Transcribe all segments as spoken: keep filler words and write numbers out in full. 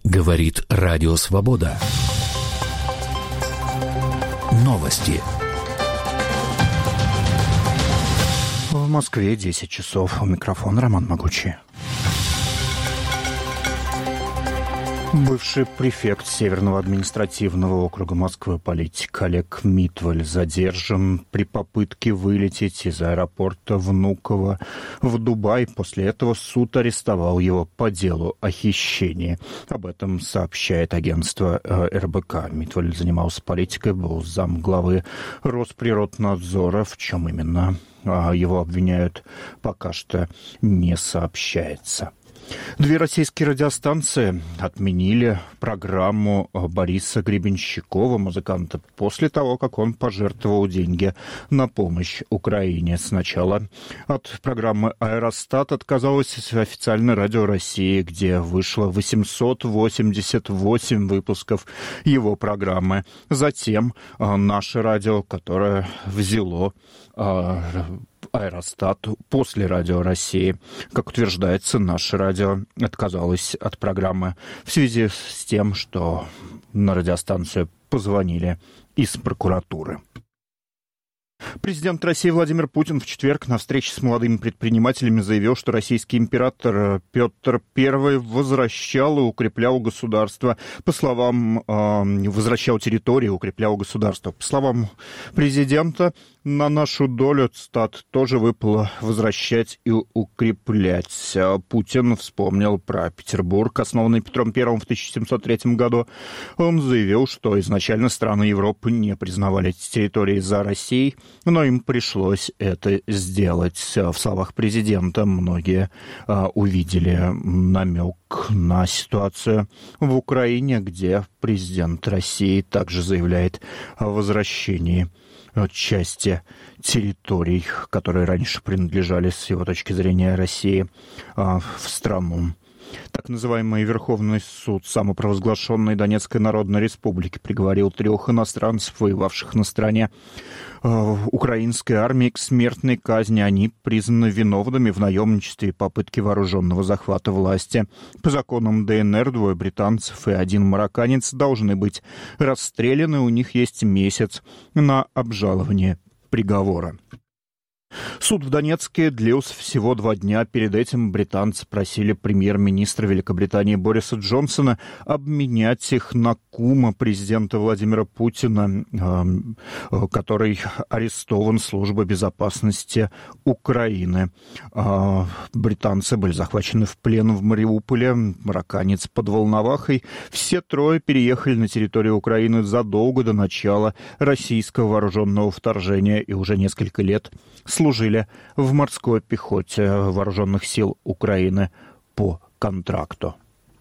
Говорит Радио Свобода. Новости. В Москве десять часов. У микрофона Роман Могучий. Бывший префект Северного административного округа Москвы, политик Олег Митваль, задержан при попытке вылететь из аэропорта Внуково в Дубай. После этого суд арестовал его по делу о хищении. Об этом сообщает агентство эр бэ ка. Митваль занимался политикой, был замглавы Росприроднадзора. В чем именно его обвиняют, пока что не сообщается. Две российские радиостанции отменили программу Бориса Гребенщикова, музыканта, после того, как он пожертвовал деньги на помощь Украине. Сначала от программы «Аэростат» отказалось официальное радио России, где вышло восемьсот восемьдесят восемь выпусков его программы. Затем наше радио, которое взяло «Аэростат» после радио России. Как утверждается, наше радио отказалось от программы в связи с тем, что на радиостанцию позвонили из прокуратуры. Президент России Владимир Путин в четверг на встрече с молодыми предпринимателями заявил, что российский император Петр Первый возвращал и укреплял государство. По словам, возвращал территории, укреплял государство. По словам президента, на нашу долю, цитат, тоже выпало возвращать и укреплять. Путин вспомнил про Петербург, основанный Петром Первым в тысяча семьсот третьем году. Он заявил, что изначально страны Европы не признавали эти территории за Россией, но им пришлось это сделать. В словах президента многие а, увидели намек на ситуацию в Украине, где президент России также заявляет о возвращении части территорий, которые раньше принадлежали, с его точки зрения, России, в страну. Так называемый Верховный суд самопровозглашенной Донецкой Народной Республики приговорил трех иностранцев, воевавших на стороне э, украинской армии, к смертной казни. Они признаны виновными в наемничестве и попытке вооруженного захвата власти. По законам дэ эн эр двое британцев и один марокканец должны быть расстреляны. У них есть месяц на обжалование приговора. Суд в Донецке длился всего два дня. Перед этим британцы просили премьер-министра Великобритании Бориса Джонсона обменять их на кума президента Владимира Путина, который арестован Службой безопасности Украины. Британцы были захвачены в плен в Мариуполе, марокканец под Волновахой. Все трое переехали на территорию Украины задолго до начала российского вооруженного вторжения и уже несколько лет служили в морской пехоте вооруженных сил Украины по контракту.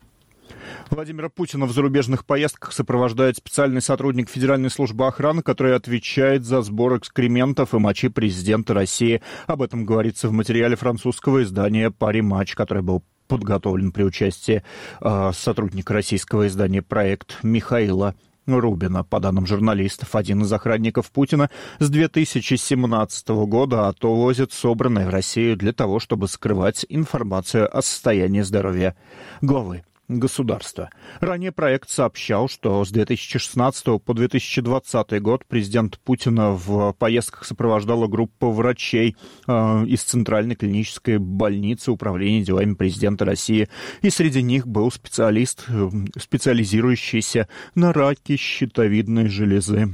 Владимира Путина в зарубежных поездках сопровождает специальный сотрудник Федеральной службы охраны, который отвечает за сбор экскрементов и мочи президента России. Об этом говорится в материале французского издания «Пари Матч», который был подготовлен при участии э, сотрудника российского издания «Проект» Михаила Рубина. По данным журналистов, один из охранников Путина с две тысячи семнадцатого года отвозит собранное в Россию для того, чтобы скрывать информацию о состоянии здоровья главы государства. Ранее проект сообщал, что с две тысячи шестнадцатого по две тысячи двадцатый год президент Путина в поездках сопровождала группа врачей э, из Центральной клинической больницы Управления делами президента России. И среди них был специалист, э, специализирующийся на раке щитовидной железы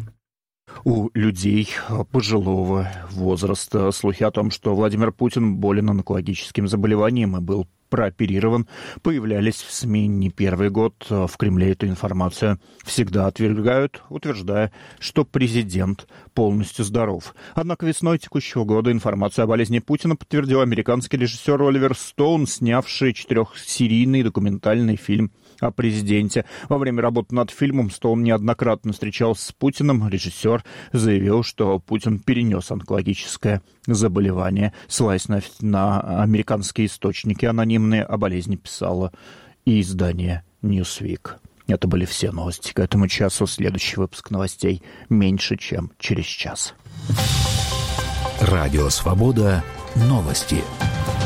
у людей пожилого возраста. Слухи о том, что Владимир Путин болен онкологическим заболеванием и был прооперирован, появлялись в СМИ не первый год. В Кремле эту информацию всегда отвергают, утверждая, что президент полностью здоров. Однако весной текущего года информацию о болезни Путина подтвердил американский режиссер Оливер Стоун, снявший четырехсерийный документальный фильм о президенте. Во время работы над фильмом Стоун неоднократно встречался с Путиным. Режиссер заявил, что Путин перенес онкологическое заболевание. Ссылаясь на, на американские источники анонимные, о болезни писало и издание Newsweek. Это были все новости к этому часу. Следующий выпуск новостей меньше, чем через час. Радио «Свобода». Новости.